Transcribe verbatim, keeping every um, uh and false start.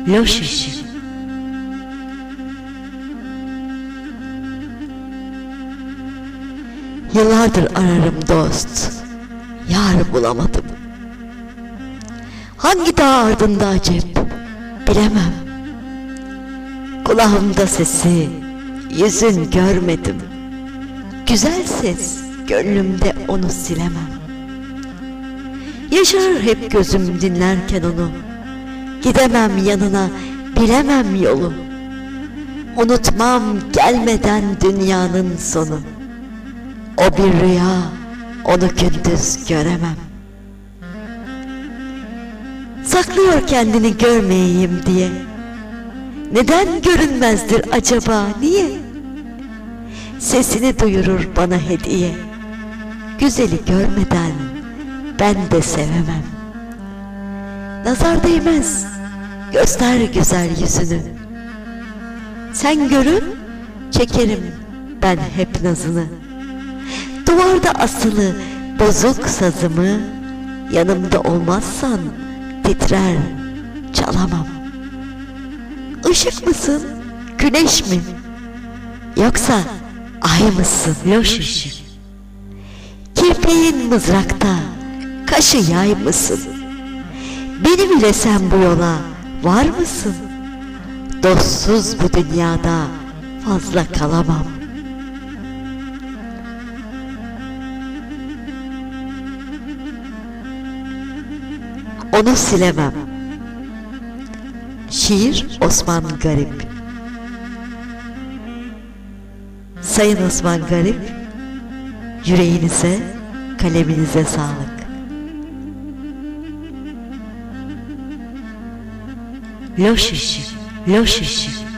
Loş ışık. Yıllardır ararım dost, yar bulamadım. Hangi dağ ardında acep, bilemem. Kulağımda sesi, yüzün görmedim. Güzel ses, gönlümde onu silemem. Yaşar hep gözüm dinlerken onu. Gidemem yanına, bilemem yolu. Unutmam gelmeden dünyanın sonu. O bir rüya, onu gündüz göremem. Saklıyor kendini görmeyeyim diye. Neden görünmezdir acaba, niye? Sesini duyurur bana hediye. Güzeli görmeden ben de sevemem. Nazar değmez, göster güzel yüzünü. Sen görün, çekerim ben hep nazını. Duvarda asılı bozuk sazımı, yanımda olmazsan titrer, çalamam. Işık mısın, güneş mi? Yoksa ay mısın, loş ışık? Kirpeğin mızrakta, kaşı yay mısın? Beni bile sen bu yola var mısın? Dostsuz bu dünyada fazla kalamam. Onu silemem. Şiir Osman Garip. Sayın Osman Garip, yüreğinize, kaleminize sağlık. Loş ışık, loş ışık.